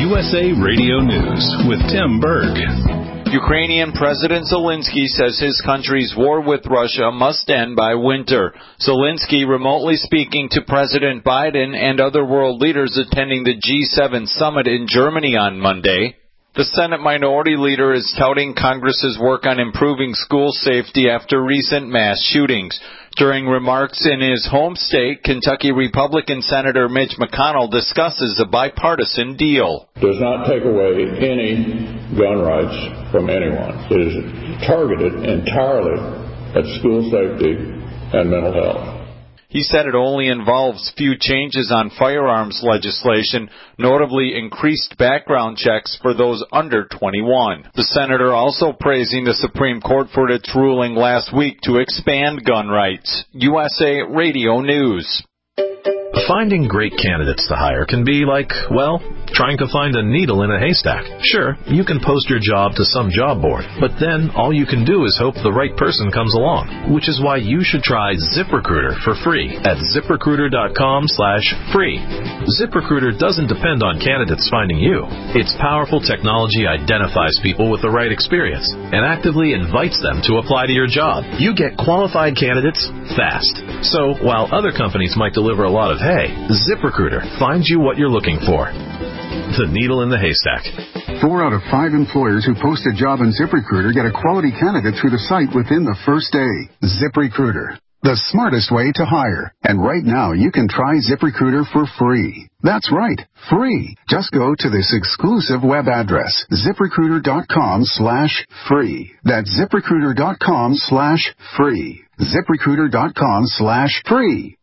USA Radio News with Tim Berg. Ukrainian President Zelensky says his country's war with Russia must end by winter. Zelensky remotely speaking to President Biden and other world leaders attending the G7 summit in Germany on Monday. The Senate Minority Leader is touting Congress's work on improving school safety after recent mass shootings. During remarks in his home state, Kentucky Republican Senator Mitch McConnell discusses a bipartisan deal. Does not take away any gun rights from anyone. It is targeted entirely at school safety and mental health. He said it only involves few changes on firearms legislation, notably increased background checks for those under 21. The senator also praising the Supreme Court for its ruling last week to expand gun rights. USA Radio News. Finding great candidates to hire can be like, well, trying to find a needle in a haystack. Sure, you can post your job to some job board, but then all you can do is hope the right person comes along, which is why you should try ZipRecruiter for free at ZipRecruiter.com/free. ZipRecruiter doesn't depend on candidates finding you. Its powerful technology identifies people with the right experience and actively invites them to apply to your job. You get qualified candidates fast. So while other companies might deliver a lot of hay, ZipRecruiter finds you what you're looking for. The needle in the haystack. 4 out of 5 employers who post a job on ZipRecruiter get a quality candidate through the site within the first day. ZipRecruiter, the smartest way to hire. And right now, you can try ZipRecruiter for free. That's right, free. Just go to this exclusive web address, ZipRecruiter.com/free. That's ZipRecruiter.com/free. ZipRecruiter.com/free.